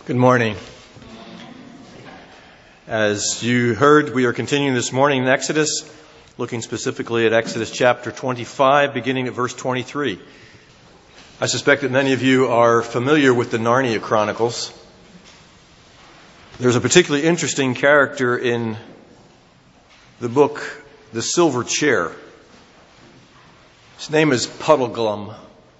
Good morning. As you heard, we are continuing this morning in Exodus, looking specifically at Exodus chapter 25, beginning at verse 23. I suspect that many of you are familiar with the Narnia Chronicles. There's a particularly interesting character in the book, The Silver Chair. His name is Puddleglum.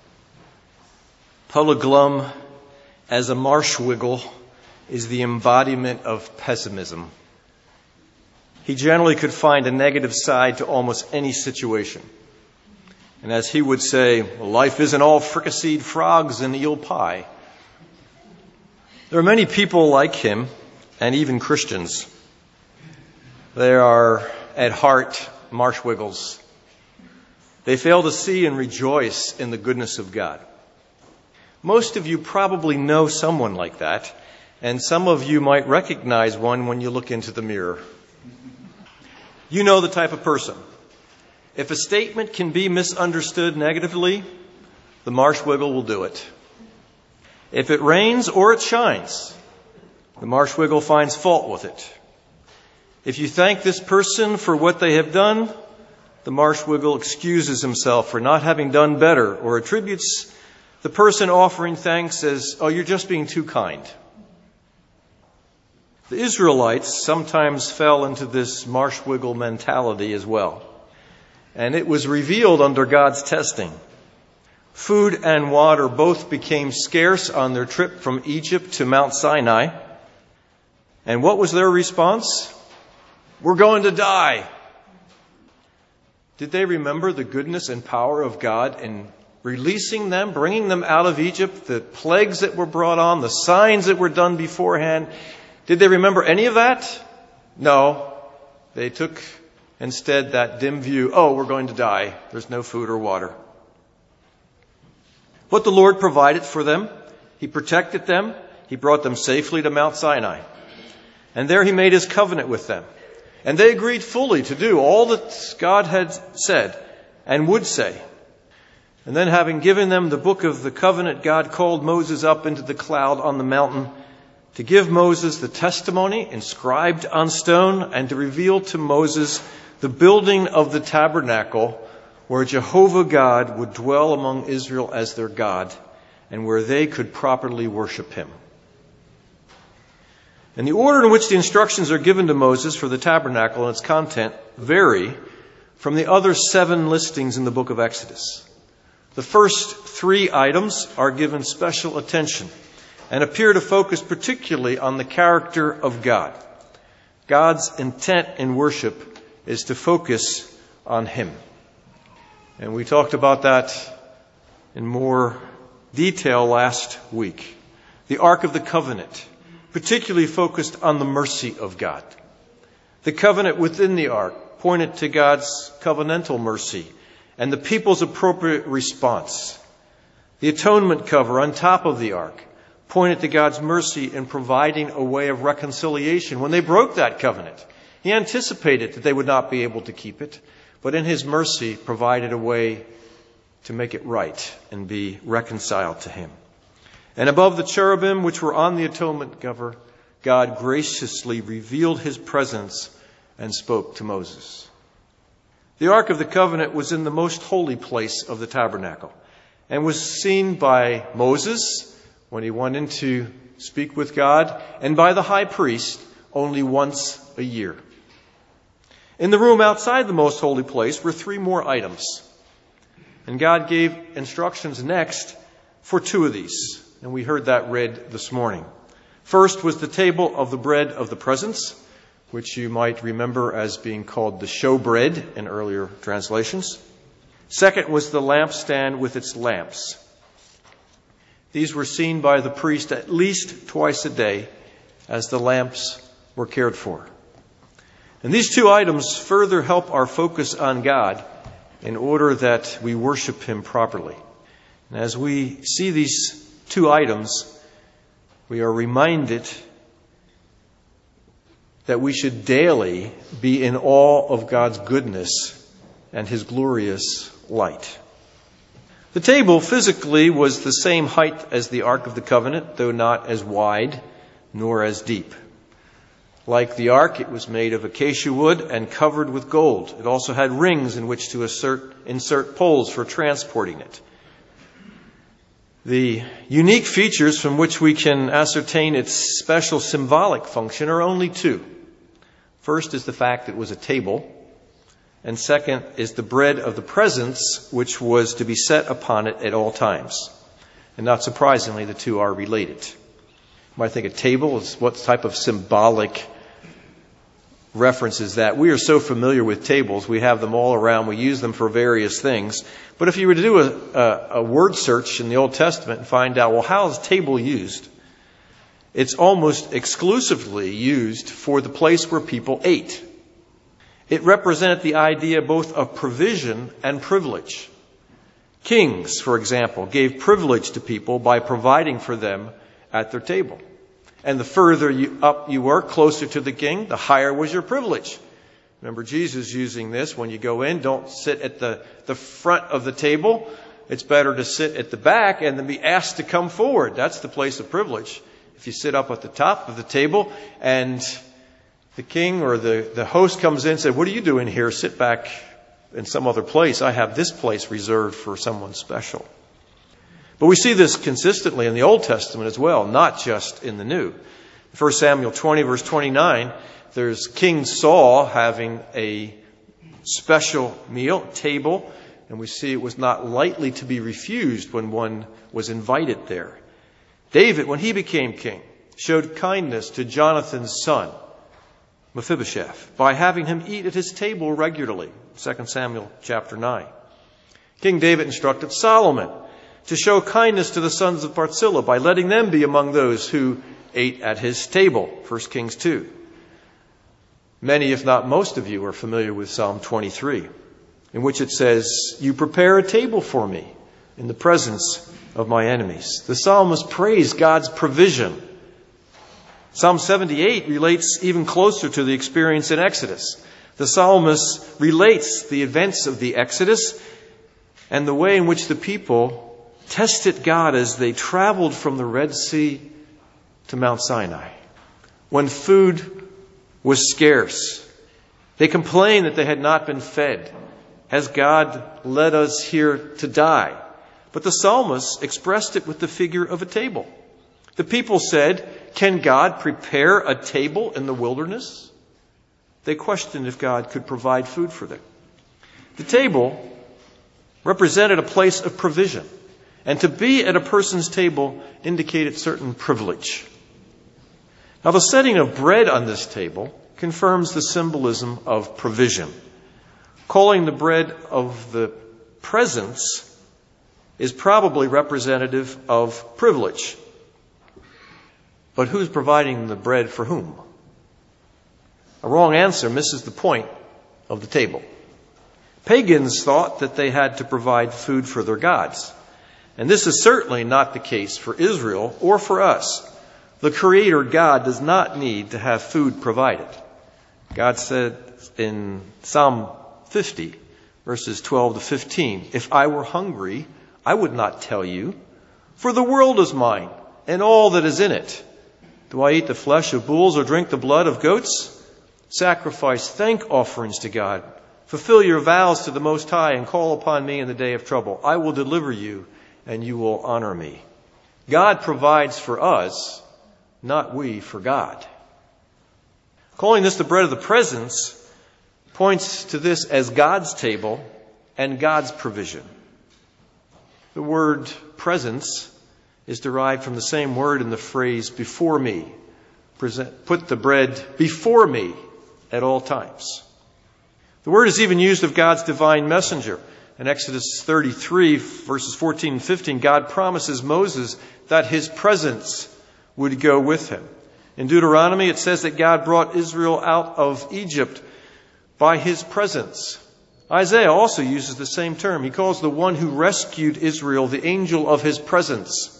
Puddleglum, as a marshwiggle, is the embodiment of pessimism. He generally could find a negative side to almost any situation. And as he would say, well, life isn't all fricasseed frogs and eel pie. There are many people like him, and even Christians. They are, at heart, marshwiggles. They fail to see and rejoice in the goodness of God. Most of you probably know someone like that, and some of you might recognize one when you look into the mirror. You know the type of person. If a statement can be misunderstood negatively, the marshwiggle will do it. If it rains or it shines, the marshwiggle finds fault with it. If you thank this person for what they have done, the marshwiggle excuses himself for not having done better or attributes the person offering thanks as, oh, you're just being too kind. The Israelites sometimes fell into this marshwiggle mentality as well. And it was revealed under God's testing. Food and water both became scarce on their trip from Egypt to Mount Sinai. And what was their response? We're going to die. Did they remember the goodness and power of God in releasing them, bringing them out of Egypt, the plagues that were brought on, the signs that were done beforehand? Did they remember any of that? No. They took instead that dim view, oh, we're going to die. There's no food or water. But the Lord provided for them. He protected them. He brought them safely to Mount Sinai. And there he made his covenant with them. And they agreed fully to do all that God had said and would say. And then, having given them the book of the covenant, God called Moses up into the cloud on the mountain to give Moses the testimony inscribed on stone and to reveal to Moses the building of the tabernacle where Jehovah God would dwell among Israel as their God and where they could properly worship him. And the order in which the instructions are given to Moses for the tabernacle and its content vary from the other 7 listings in the book of Exodus. The first 3 items are given special attention and appear to focus particularly on the character of God. God's intent in worship is to focus on him. And we talked about that in more detail last week. The Ark of the Covenant particularly focused on the mercy of God. The covenant within the ark pointed to God's covenantal mercy and the people's appropriate response. The atonement cover on top of the ark pointed to God's mercy in providing a way of reconciliation when they broke that covenant. He anticipated that they would not be able to keep it, but in his mercy provided a way to make it right and be reconciled to him. And above the cherubim which were on the atonement cover, God graciously revealed his presence and spoke to Moses. The Ark of the Covenant was in the most holy place of the tabernacle and was seen by Moses when he went in to speak with God and by the high priest only once a year. In the room outside the most holy place were 3 more items. And God gave instructions next for 2 of these. And we heard that read this morning. First was the table of the bread of the presence, which you might remember as being called the showbread in earlier translations. Second was the lampstand with its lamps. These were seen by the priest at least twice a day as the lamps were cared for. And these 2 items further help our focus on God in order that we worship him properly. And as we see these 2 items, we are reminded that we should daily be in awe of God's goodness and his glorious light. The table physically was the same height as the Ark of the Covenant, though not as wide nor as deep. Like the ark, it was made of acacia wood and covered with gold. It also had rings in which to insert poles for transporting it. The unique features from which we can ascertain its special symbolic function are only two. First is the fact it was a table, and second is the bread of the presence, which was to be set upon it at all times. And not surprisingly, the two are related. You might think a table is what type of symbolic reference is that? We are so familiar with tables. We have them all around. We use them for various things. But if you were to do a word search in the Old Testament and find out, well, how is table used? It's almost exclusively used for the place where people ate. It represented the idea both of provision and privilege. Kings, for example, gave privilege to people by providing for them at their table. And the further up you were, closer to the king, the higher was your privilege. Remember Jesus using this when you go in. Don't sit at the front of the table. It's better to sit at the back and then be asked to come forward. That's the place of privilege. If you sit up at the top of the table and the king or the host comes in and says, "What are you doing here? Sit back in some other place. I have this place reserved for someone special." But we see this consistently in the Old Testament as well, not just in the New. 1 Samuel 20, verse 29, there's King Saul having a special meal, table, and we see it was not lightly to be refused when one was invited there. David, when he became king, showed kindness to Jonathan's son, Mephibosheth, by having him eat at his table regularly. 2 Samuel chapter 9. King David instructed Solomon to show kindness to the sons of Barzillai by letting them be among those who ate at his table. 1 Kings 2. Many, if not most of you, are familiar with Psalm 23, in which it says, "You prepare a table for me in the presence of my enemies." The psalmist praised God's provision. Psalm 78 relates even closer to the experience in Exodus. The psalmist relates the events of the Exodus and the way in which the people tested God as they traveled from the Red Sea to Mount Sinai. When food was scarce, they complained that they had not been fed. Has God led us here to die? But the psalmist expressed it with the figure of a table. The people said, "Can God prepare a table in the wilderness?" They questioned if God could provide food for them. The table represented a place of provision. And to be at a person's table indicated certain privilege. Now, the setting of bread on this table confirms the symbolism of provision. Calling the bread of the presence is probably representative of privilege. But who's providing the bread for whom? A wrong answer misses the point of the table. Pagans thought that they had to provide food for their gods. And this is certainly not the case for Israel or for us. The Creator God does not need to have food provided. God said in Psalm 50, verses 12 to 15, "If I were hungry, I would not tell you, for the world is mine and all that is in it. Do I eat the flesh of bulls or drink the blood of goats? Sacrifice thank offerings to God. Fulfill your vows to the Most High and call upon me in the day of trouble. I will deliver you and you will honor me." God provides for us, not we for God. Calling this the bread of the presence points to this as God's table and God's provision. The word presence is derived from the same word in the phrase "before me." Put the bread before me at all times. The word is even used of God's divine messenger. In Exodus 33, verses 14 and 15, God promises Moses that his presence would go with him. In Deuteronomy, it says that God brought Israel out of Egypt by his presence. Isaiah also uses the same term. He calls the one who rescued Israel the angel of his presence.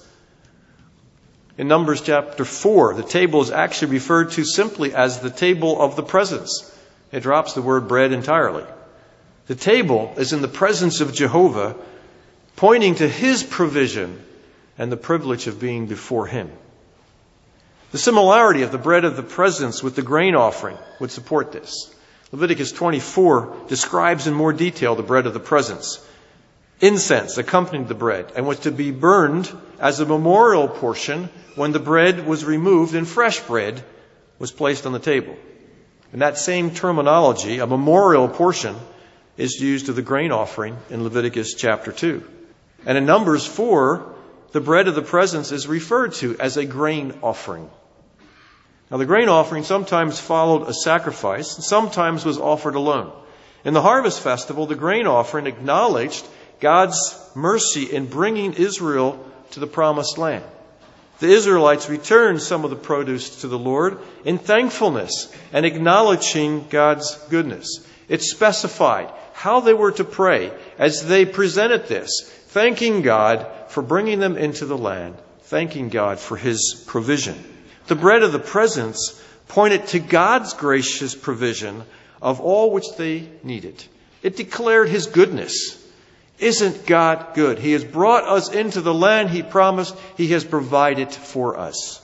In Numbers chapter 4, the table is actually referred to simply as the table of the presence. It drops the word bread entirely. The table is in the presence of Jehovah, pointing to his provision and the privilege of being before him. The similarity of the bread of the presence with the grain offering would support this. Leviticus 24 describes in more detail the bread of the presence. Incense accompanied the bread and was to be burned as a memorial portion when the bread was removed and fresh bread was placed on the table. And that same terminology, a memorial portion, is used of the grain offering in Leviticus chapter 2. And in Numbers 4, the bread of the presence is referred to as a grain offering. Now, the grain offering sometimes followed a sacrifice and sometimes was offered alone. In the harvest festival, the grain offering acknowledged God's mercy in bringing Israel to the promised land. The Israelites returned some of the produce to the Lord in thankfulness and acknowledging God's goodness. It specified how they were to pray as they presented this, thanking God for bringing them into the land, thanking God for His provision. The bread of the presence pointed to God's gracious provision of all which they needed. It declared His goodness. Isn't God good? He has brought us into the land He promised. He has provided for us.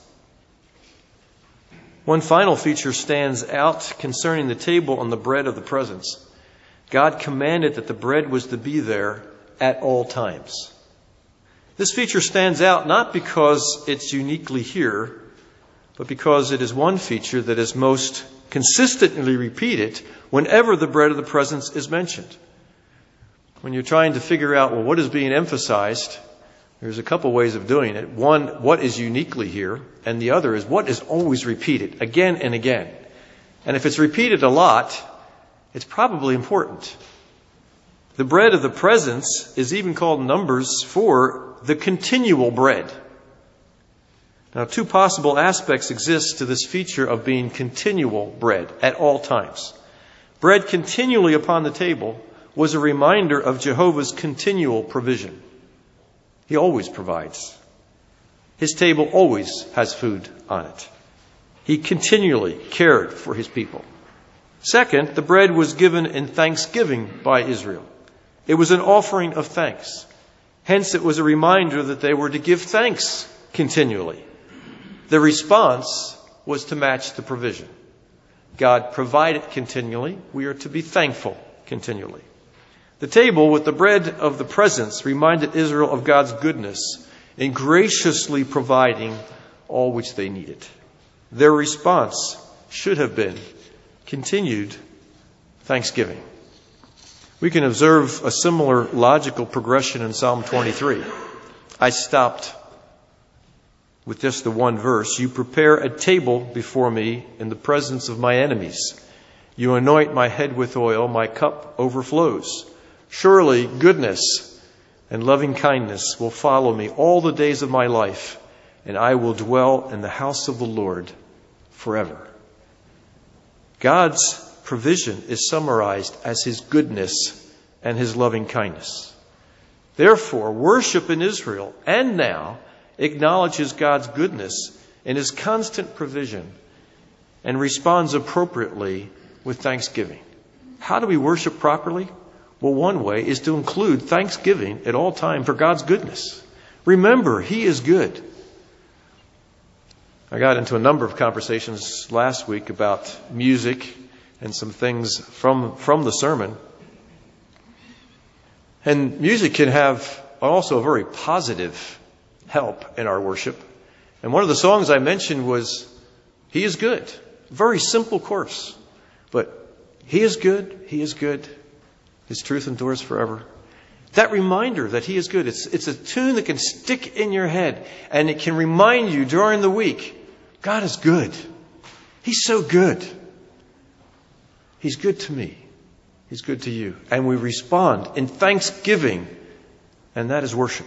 One final feature stands out concerning the table and the bread of the presence. God commanded that the bread was to be there at all times. This feature stands out not because it's uniquely here, but because it is one feature that is most consistently repeated whenever the bread of the presence is mentioned. When you're trying to figure out, well, what is being emphasized, there's a couple ways of doing it. One, what is uniquely here, and the other is what is always repeated again and again. And if it's repeated a lot, it's probably important. The bread of the presence is even called in Numbers 4 the continual bread. Now, two possible aspects exist to this feature of being continual bread at all times. Bread continually upon the table was a reminder of Jehovah's continual provision. He always provides. His table always has food on it. He continually cared for His people. Second, the bread was given in thanksgiving by Israel. It was an offering of thanks. Hence, it was a reminder that they were to give thanks continually. The response was to match the provision. God provided continually. We are to be thankful continually. The table with the bread of the presence reminded Israel of God's goodness in graciously providing all which they needed. Their response should have been continued thanksgiving. We can observe a similar logical progression in Psalm 23. I stopped with just the one verse. You prepare a table before me in the presence of my enemies. You anoint my head with oil, my cup overflows. Surely goodness and loving kindness will follow me all the days of my life, and I will dwell in the house of the Lord forever. God's provision is summarized as His goodness and His loving kindness. Therefore, worship in Israel and now acknowledges God's goodness and His constant provision and responds appropriately with thanksgiving. How do we worship properly? Well, one way is to include thanksgiving at all time for God's goodness. Remember, He is good. I got into a number of conversations last week about music and some things from the sermon. And music can have also a very positive help in our worship. And one of the songs I mentioned was He is Good. Very simple chorus. But He is good. He is good. His truth endures forever. That reminder that He is good. It's a tune that can stick in your head. And it can remind you during the week, God is good. He's so good. He's good to me. He's good to you. And we respond in thanksgiving. And that is worship.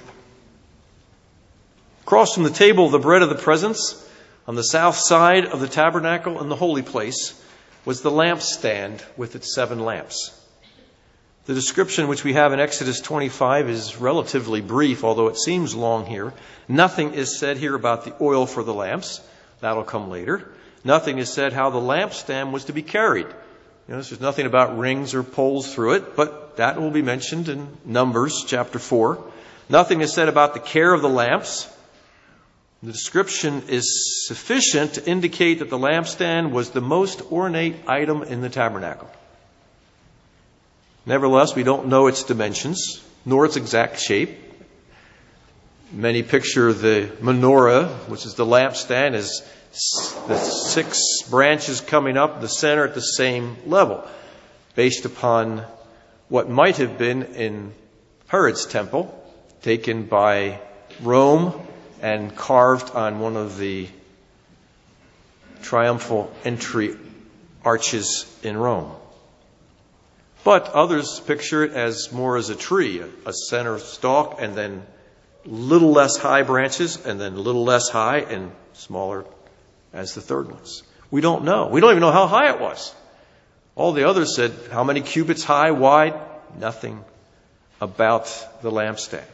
Across from the table, the bread of the presence, on the south side of the tabernacle in the holy place, was the lampstand with its 7 lamps. The description which we have in Exodus 25 is relatively brief, although it seems long here. Nothing is said here about the oil for the lamps. That'll come later. Nothing is said how the lampstand was to be carried. There's nothing about rings or poles through it, but that will be mentioned in Numbers chapter 4. Nothing is said about the care of the lamps. The description is sufficient to indicate that the lampstand was the most ornate item in the tabernacle. Nevertheless, we don't know its dimensions, nor its exact shape. Many picture the menorah, which is the lampstand, as the 6 branches coming up the center at the same level, based upon what might have been in Herod's temple, taken by Rome and carved on one of the triumphal entry arches in Rome. But others picture it as more as a tree, a center stalk, and then little less high branches, and then a little less high and smaller as the third ones. We don't know. We don't even know how high it was. All the others said, how many cubits high, wide? Nothing about the lampstand.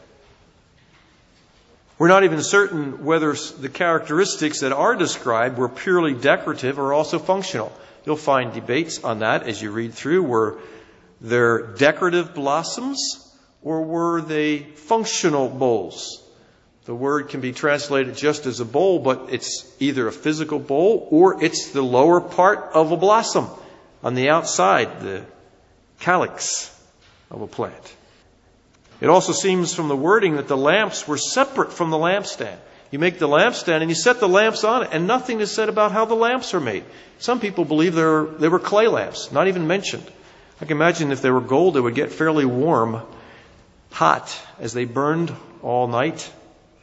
We're not even certain whether the characteristics that are described were purely decorative or also functional. You'll find debates on that as you read through. Were there decorative blossoms or were they functional bowls? The word can be translated just as a bowl, but it's either a physical bowl or it's the lower part of a blossom on the outside, the calyx of a plant. It also seems from the wording that the lamps were separate from the lampstand. You make the lampstand and you set the lamps on it, and nothing is said about how the lamps are made. Some people believe they were clay lamps, not even mentioned. I can imagine if they were gold, they would get fairly warm, hot, as they burned all night.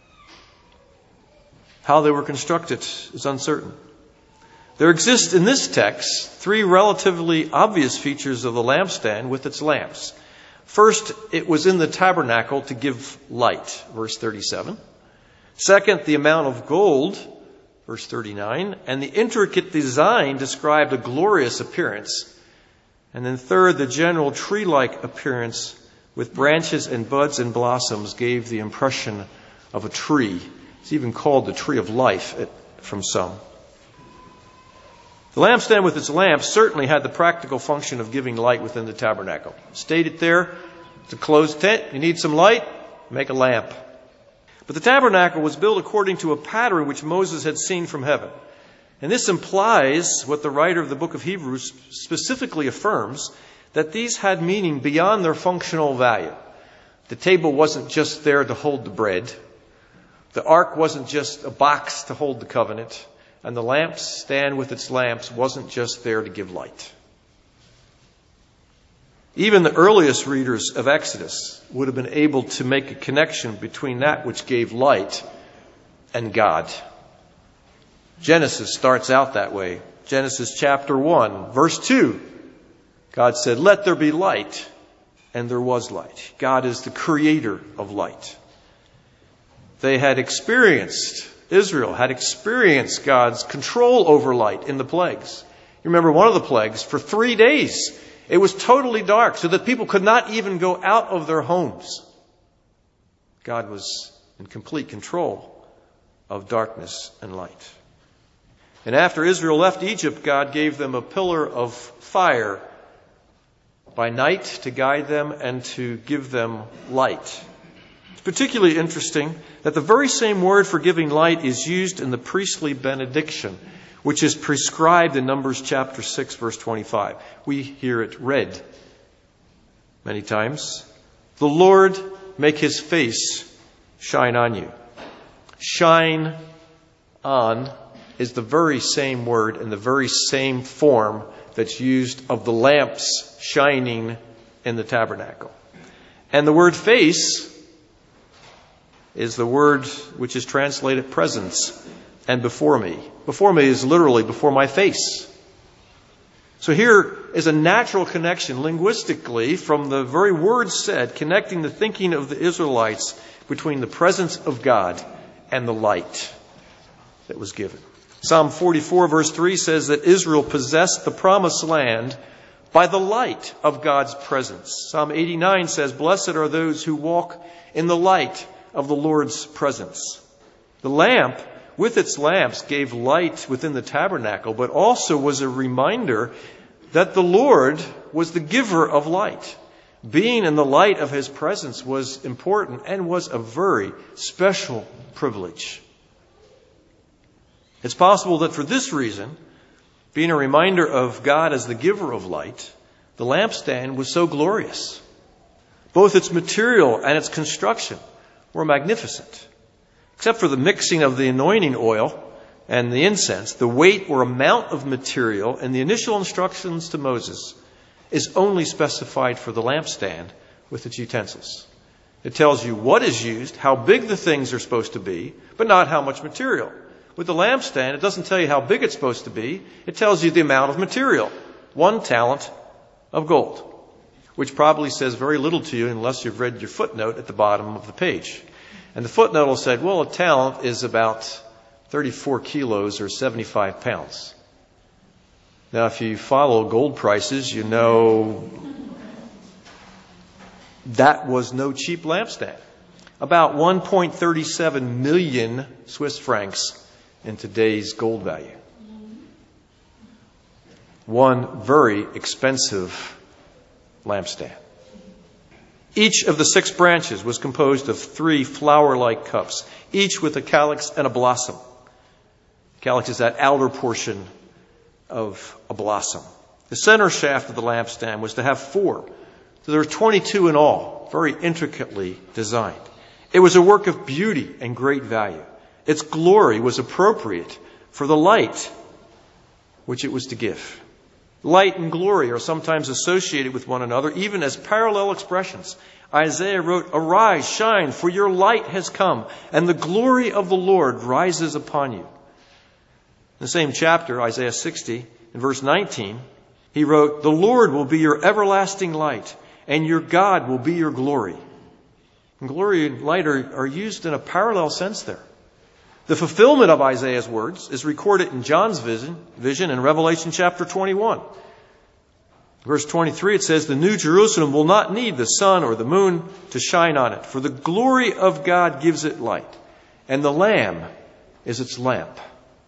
How they were constructed is uncertain. There exist in this text 3 relatively obvious features of the lampstand with its lamps. First, it was in the tabernacle to give light, verse 37. Second, the amount of gold, verse 39. And the intricate design described a glorious appearance. And then third, the general tree-like appearance with branches and buds and blossoms gave the impression of a tree. It's even called the tree of life from some. The lampstand with its lamps certainly had the practical function of giving light within the tabernacle. Stated there, it's a closed tent. You need some light, make a lamp. But the tabernacle was built according to a pattern which Moses had seen from heaven. And this implies what the writer of the book of Hebrews specifically affirms, that these had meaning beyond their functional value. The table wasn't just there to hold the bread. The ark wasn't just a box to hold the covenant. And the lampstand with its lamps wasn't just there to give light. Even the earliest readers of Exodus would have been able to make a connection between that which gave light and God. Genesis starts out that way. Genesis chapter 1, verse 2. God said, "Let there be light," and there was light. God is the creator of light. Israel had experienced God's control over light in the plagues. You remember one of the plagues, for 3 days, it was totally dark so that people could not even go out of their homes. God was in complete control of darkness and light. And after Israel left Egypt, God gave them a pillar of fire by night to guide them and to give them light. It's particularly interesting that the very same word for giving light is used in the priestly benediction, which is prescribed in Numbers chapter 6, verse 25. We hear it read many times. "The Lord make his face shine on you." Shine on is the very same word in the very same form that's used of the lamps shining in the tabernacle. And the word face is the word which is translated presence and before me. Before me is literally before my face. So here is a natural connection linguistically from the very words said, connecting the thinking of the Israelites between the presence of God and the light that was given. Psalm 44 verse 3 says that Israel possessed the promised land by the light of God's presence. Psalm 89 says, "Blessed are those who walk in the light of the Lord's presence." The lamp with its lamps gave light within the tabernacle, but also was a reminder that the Lord was the giver of light. Being in the light of his presence was important and was a very special privilege. It's possible that for this reason, being a reminder of God as the giver of light, the lampstand was so glorious. Both its material and its construction were magnificent. Except for the mixing of the anointing oil and the incense, the weight or amount of material in the initial instructions to Moses is only specified for the lampstand with its utensils. It tells you what is used, how big the things are supposed to be, but not how much material. With the lampstand, it doesn't tell you how big it's supposed to be. It tells you the amount of material. 1 talent of gold, which probably says very little to you unless you've read your footnote at the bottom of the page. And the footnote will say, well, a talent is about 34 kilos or 75 pounds. Now, if you follow gold prices, you know that was no cheap lampstand. About 1.37 million Swiss francs in today's gold value. One very expensive lampstand. Each of the 6 branches was composed of 3 flower-like cups, each with a calyx and a blossom. Calyx is that outer portion of a blossom. The center shaft of the lampstand was to have 4. So there were 22 in all, very intricately designed. It was a work of beauty and great value. Its glory was appropriate for the light which it was to give. Light and glory are sometimes associated with one another, even as parallel expressions. Isaiah wrote, "Arise, shine, for your light has come, and the glory of the Lord rises upon you." In the same chapter, Isaiah 60, in verse 19, he wrote, "The Lord will be your everlasting light, and your God will be your glory." And glory and light are used in a parallel sense there. The fulfillment of Isaiah's words is recorded in John's vision in Revelation chapter 21. Verse 23, it says, "The New Jerusalem will not need the sun or the moon to shine on it, for the glory of God gives it light, and the Lamb is its lamp."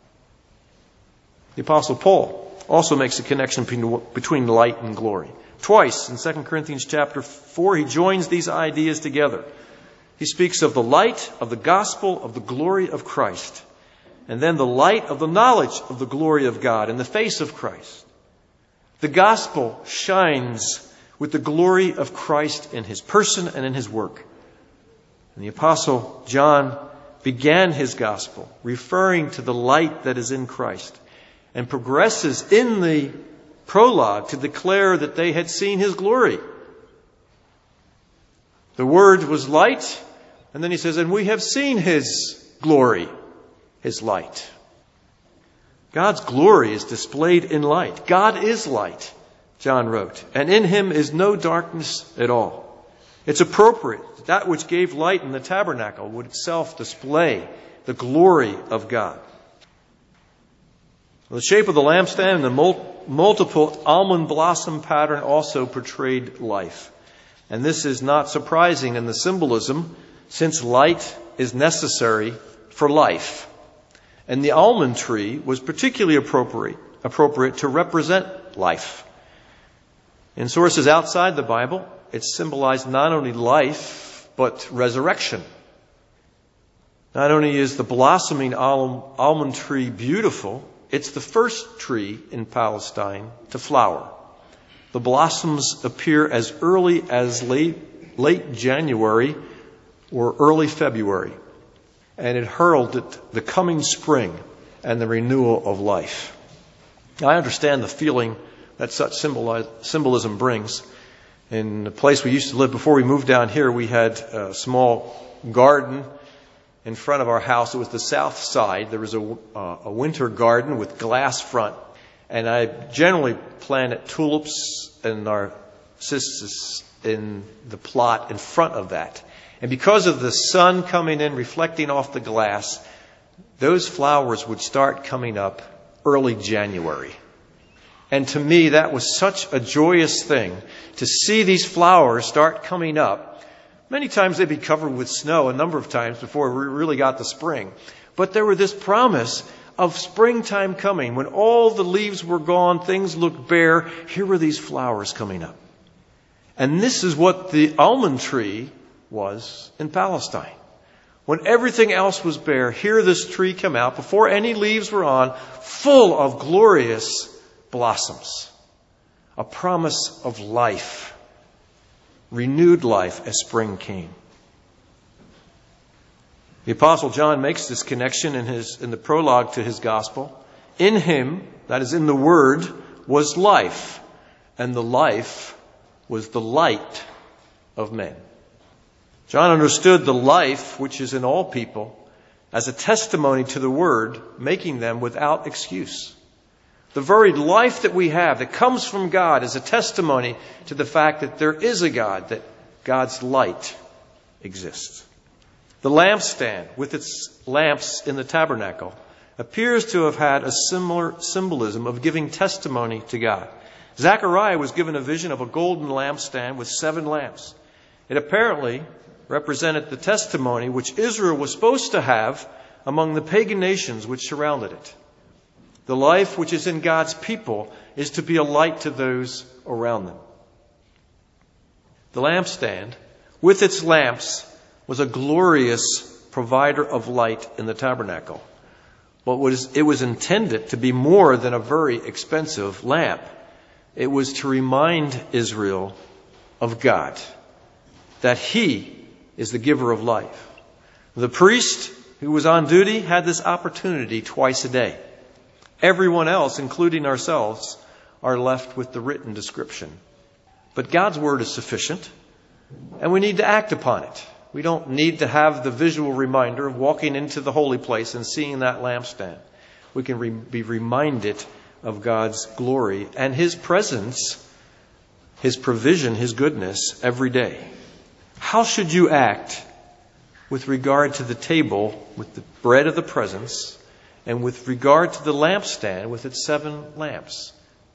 The Apostle Paul also makes a connection between light and glory. Twice in 2 Corinthians chapter 4, he joins these ideas together. He speaks of the light of the gospel of the glory of Christ, and then the light of the knowledge of the glory of God in the face of Christ. The gospel shines with the glory of Christ in his person and in his work. And the Apostle John began his gospel referring to the light that is in Christ, and progresses in the prologue to declare that they had seen his glory. The Word was light, and then he says, "And we have seen his glory," his light. God's glory is displayed in light. God is light, John wrote, and in him is no darkness at all. It's appropriate. That which gave light in the tabernacle would itself display the glory of God. The shape of the lampstand and the multiple almond blossom pattern also portrayed life. And this is not surprising in the symbolism, since light is necessary for life. And the almond tree was particularly appropriate to represent life. In sources outside the Bible, it symbolized not only life, but resurrection. Not only is the blossoming almond tree beautiful, it's the first tree in Palestine to flower. The blossoms appear as early as late January or early February, and it heralded the coming spring and the renewal of life. I understand the feeling that such symbolism brings. In the place we used to live before we moved down here, we had a small garden in front of our house. It was the south side. There was a winter garden with glass front. And I generally planted tulips and narcissus in the plot in front of that. And because of the sun coming in, reflecting off the glass, those flowers would start coming up early January. And to me, that was such a joyous thing to see these flowers start coming up. Many times they'd be covered with snow a number of times before we really got to spring. But there was this promise of springtime coming. When all the leaves were gone, things looked bare, here were these flowers coming up. And this is what the almond tree was in Palestine. When everything else was bare, here this tree came out, before any leaves were on, full of glorious blossoms. A promise of life, renewed life as spring came. The Apostle John makes this connection in the prologue to his gospel. In him, that is in the Word, was life, and the life was the light of men. John understood the life which is in all people as a testimony to the Word, making them without excuse. The very life that we have that comes from God is a testimony to the fact that there is a God, that God's light exists. The lampstand, with its lamps in the tabernacle, appears to have had a similar symbolism of giving testimony to God. Zechariah was given a vision of a golden lampstand with 7 lamps. It apparently represented the testimony which Israel was supposed to have among the pagan nations which surrounded it. The life which is in God's people is to be a light to those around them. The lampstand, with its lamps, was a glorious provider of light in the tabernacle. It was intended to be more than a very expensive lamp. It was to remind Israel of God, that He is the giver of life. The priest who was on duty had this opportunity twice a day. Everyone else, including ourselves, are left with the written description. But God's Word is sufficient, and we need to act upon it. We don't need to have the visual reminder of walking into the holy place and seeing that lampstand. We can be reminded of God's glory and His presence, His provision, His goodness every day. How should you act with regard to the table with the bread of the presence and with regard to the lampstand with its 7 lamps?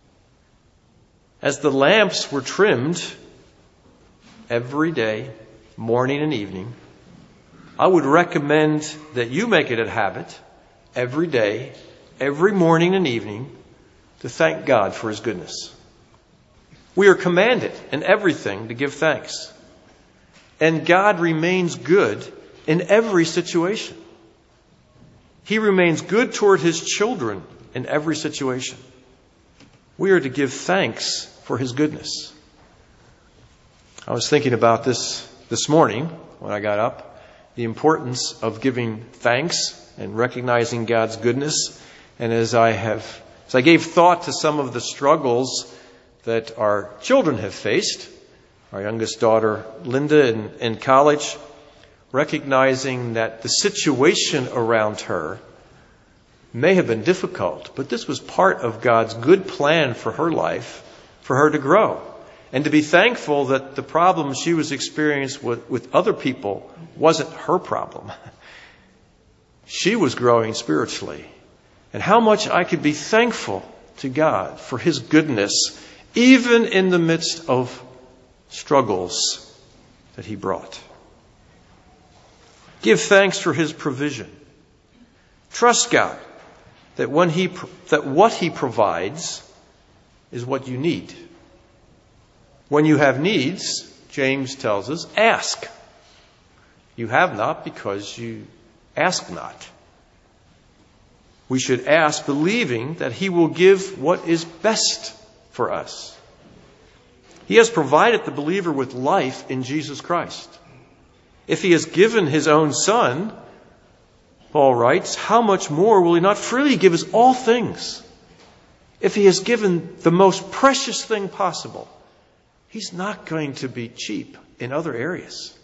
As the lamps were trimmed every day, morning and evening, I would recommend that you make it a habit every day, every morning and evening, to thank God for His goodness. We are commanded in everything to give thanks. And God remains good in every situation. He remains good toward His children in every situation. We are to give thanks for His goodness. I was thinking about this morning when I got up, the importance of giving thanks and recognizing God's goodness. And as I gave thought to some of the struggles that our children have faced, our youngest daughter, Linda, in college, recognizing that the situation around her may have been difficult, but this was part of God's good plan for her life, for her to grow. And to be thankful that the problem she was experiencing with other people wasn't her problem. She was growing spiritually. And how much I could be thankful to God for His goodness, even in the midst of struggles that He brought. Give thanks for His provision. Trust God that what He provides is what you need. When you have needs, James tells us, ask. You have not because you ask not. We should ask believing that He will give what is best for us. He has provided the believer with life in Jesus Christ. If He has given His own Son, Paul writes, how much more will He not freely give us all things? If He has given the most precious thing possible, He's not going to be cheap in other areas.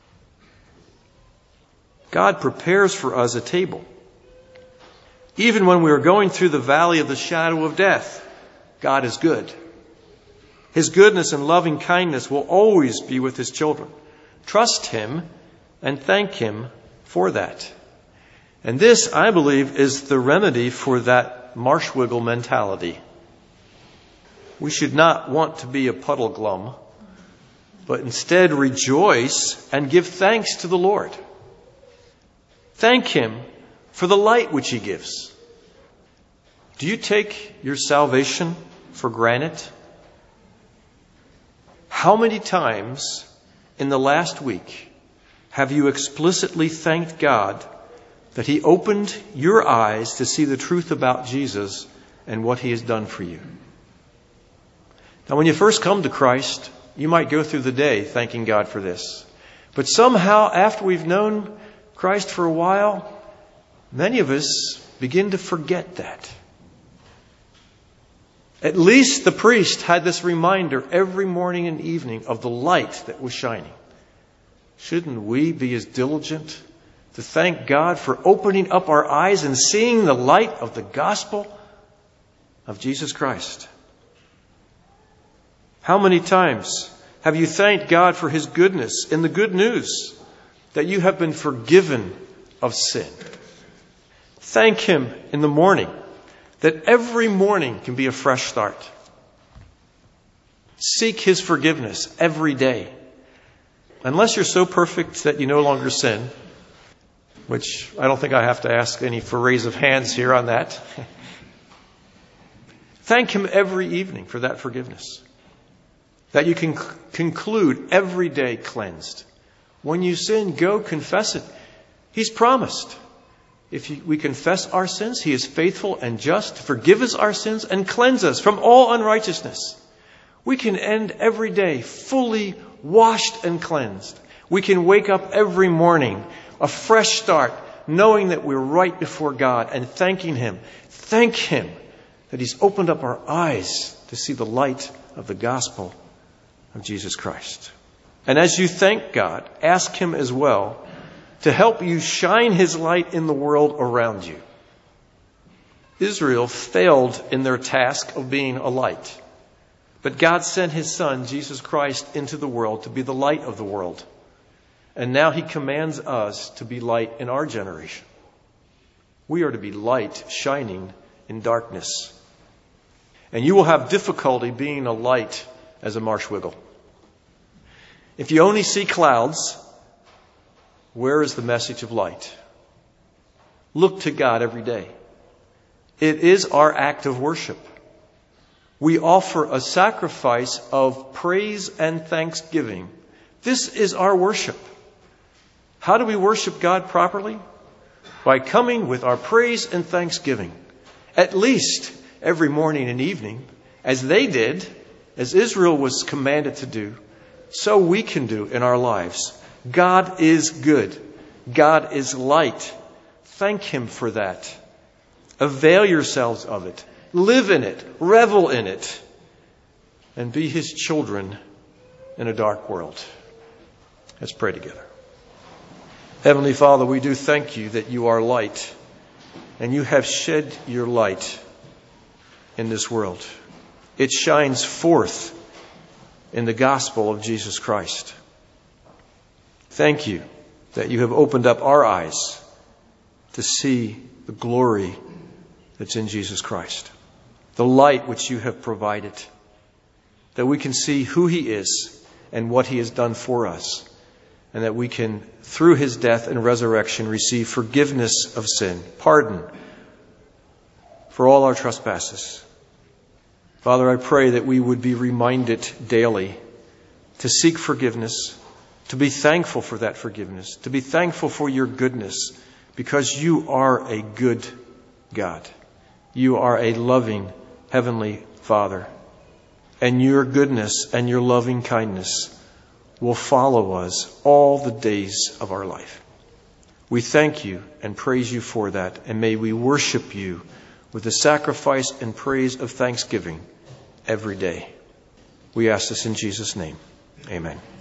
God prepares for us a table. Even when we are going through the valley of the shadow of death, God is good. His goodness and loving kindness will always be with His children. Trust Him and thank Him for that. And this, I believe, is the remedy for that marshwiggle mentality. We should not want to be a puddle glum, but instead rejoice and give thanks to the Lord. Thank Him for the light which He gives. Do you take your salvation for granted? How many times in the last week Have you explicitly thanked God that He opened your eyes to see the truth about Jesus and what He has done for you? Now, when you first come to Christ, you might go through the day thanking God for this. But somehow, after we've known Christ for a while, many of us begin to forget that. At least the priest had this reminder every morning and evening of the light that was shining. Shouldn't we be as diligent to thank God for opening up our eyes and seeing the light of the gospel of Jesus Christ? How many times have you thanked God for His goodness in the good news that you have been forgiven of sin? Thank Him in the morning that every morning can be a fresh start. Seek His forgiveness every day. Unless you're so perfect that you no longer sin, which I don't think I have to ask any for raise of hands here on that. Thank Him every evening for that forgiveness. That you can conclude every day cleansed. When you sin, go confess it. He's promised. If we confess our sins, He is faithful and just to forgive us our sins and cleanse us from all unrighteousness. We can end every day fully washed and cleansed. We can wake up every morning, a fresh start, knowing that we're right before God and thanking Him. Thank Him that He's opened up our eyes to see the light of the gospel of Jesus Christ. And as you thank God, ask Him as well to help you shine His light in the world around you. Israel failed in their task of being a light. But God sent His Son, Jesus Christ, into the world to be the light of the world. And now He commands us to be light in our generation. We are to be light shining in darkness. And you will have difficulty being a light as a marsh wiggle. If you only see clouds, where is the message of light? Look to God every day. It is our act of worship. We offer a sacrifice of praise and thanksgiving. This is our worship. How do we worship God properly? By coming with our praise and thanksgiving. At least every morning and evening, as they did, as Israel was commanded to do, so we can do in our lives. God is good. God is light. Thank Him for that. Avail yourselves of it. Live in it. Revel in it. And be His children in a dark world. Let's pray together. Heavenly Father, we do thank You that You are light. And You have shed Your light in this world. It shines forth in the gospel of Jesus Christ. Thank You that You have opened up our eyes to see the glory that's in Jesus Christ. The light which You have provided. That we can see who He is and what He has done for us. And that we can, through His death and resurrection, receive forgiveness of sin, pardon for all our trespasses. Father, I pray that we would be reminded daily to seek forgiveness, to be thankful for that forgiveness, to be thankful for Your goodness, because You are a good God. You are a loving Heavenly Father. And Your goodness and Your loving kindness will follow us all the days of our life. We thank You and praise You for that, and may we worship You with the sacrifice and praise of thanksgiving every day. We ask this in Jesus' name. Amen.